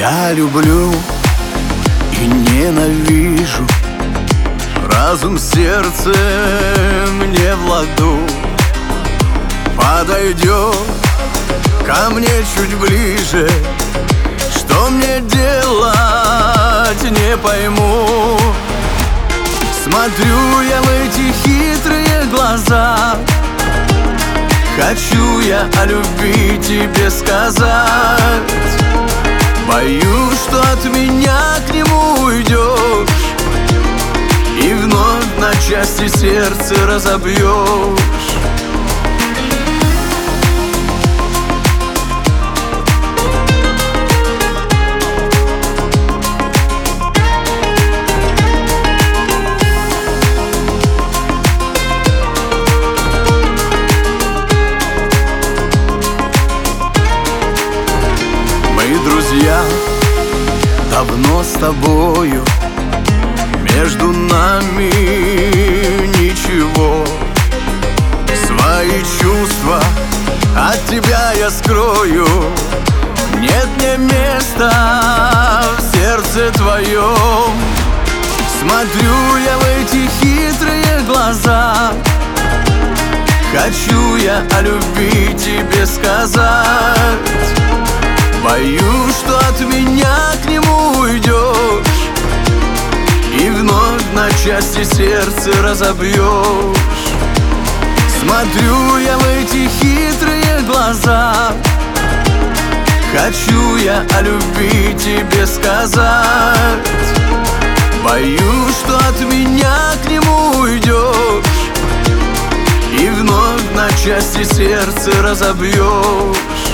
Я люблю и ненавижу, разум, сердце мне в ладу. Подойдет ко мне чуть ближе, что мне делать, не пойму. Смотрю я в эти хитрые глаза, хочу я о любви тебе сказать. Боюсь, что от меня к нему уйдешь и вновь на части сердце разобьешь. Друзья, давно с тобою, между нами ничего. Свои чувства от тебя я скрою, нет мне места в сердце твоем. Смотрю я в эти хитрые глаза, хочу я о любви тебе сказать. Боюсь, что от меня к нему уйдешь и вновь на части сердце разобьешь. Смотрю я в эти хитрые глаза, хочу я о любви тебе сказать. Боюсь, что от меня к нему уйдешь и вновь на части сердце разобьешь.